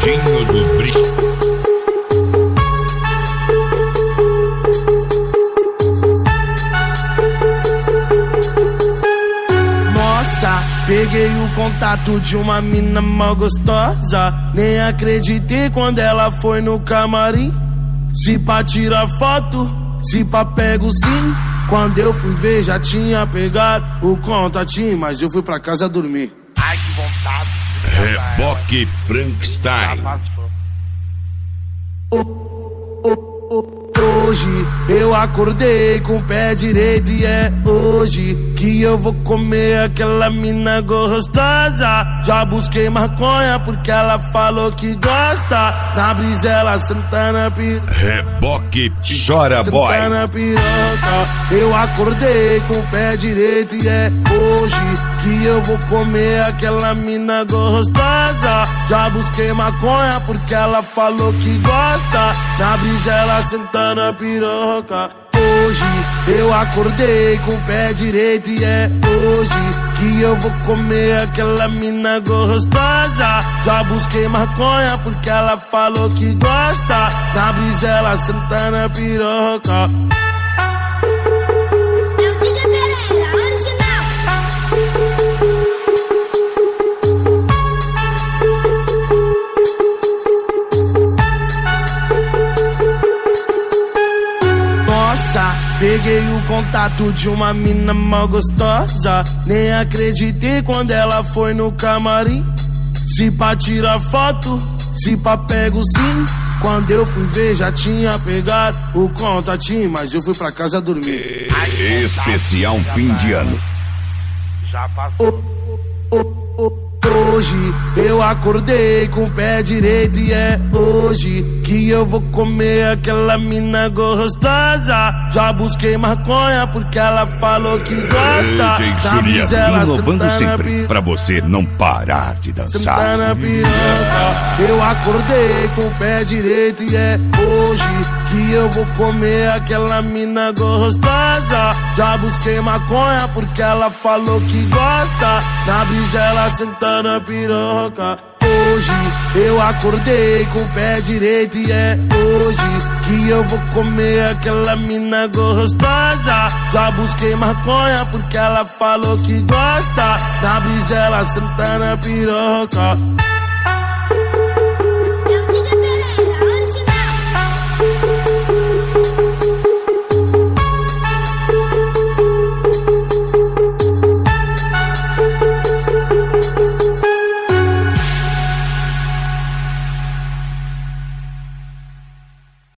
Serginho do Brito. Peguei o contato de uma mina mal gostosa. Nem acreditei quando ela foi no camarim. Se pá tira foto, se pá pego sim. Quando eu fui ver já tinha pegado o contatinho, mas eu fui pra casa dormir. Ai, que vontade. Reboque Frankenstein. Hoje eu acordei com o pé direito e é hoje que eu vou comer aquela mina gostosa. Já busquei maconha porque ela falou que gosta. Na brisa ela senta na piroca. Reboque Chora Boy. Senta na piroca. Eu acordei com o pé direito e é hoje que eu vou comer aquela mina gostosa. Já busquei maconha porque ela falou que gosta. Na brisa ela senta na piroca. Hoje eu acordei com o pé direito e é hoje que eu vou comer aquela mina gostosa. Já busquei maconha porque ela falou que gosta. Na brisa ela senta na piroca. Peguei o contato de uma mina mal gostosa. Nem acreditei quando ela foi no camarim. Se pá tira foto, se pá pego sim. Quando eu fui ver já tinha pegado o contatinho, mas eu fui pra casa dormir. Especial fim de ano. Já passou. Hoje eu acordei com o pé direito e é hoje que eu vou comer aquela mina gostosa. Já busquei maconha porque ela falou que gosta. DJ Juliano, inovando sempre pra você não parar de dançar. Senta na piroca. Eu acordei com o pé direito e é hoje que eu vou comer aquela mina gostosa. Já busquei maconha porque ela falou que gosta. Na brisa ela senta na piroca. Hoje eu acordei com o pé direito e é hoje que eu vou comer aquela mina gostosa. Já busquei maconha porque ela falou que gosta. Na brisa ela senta na piroca.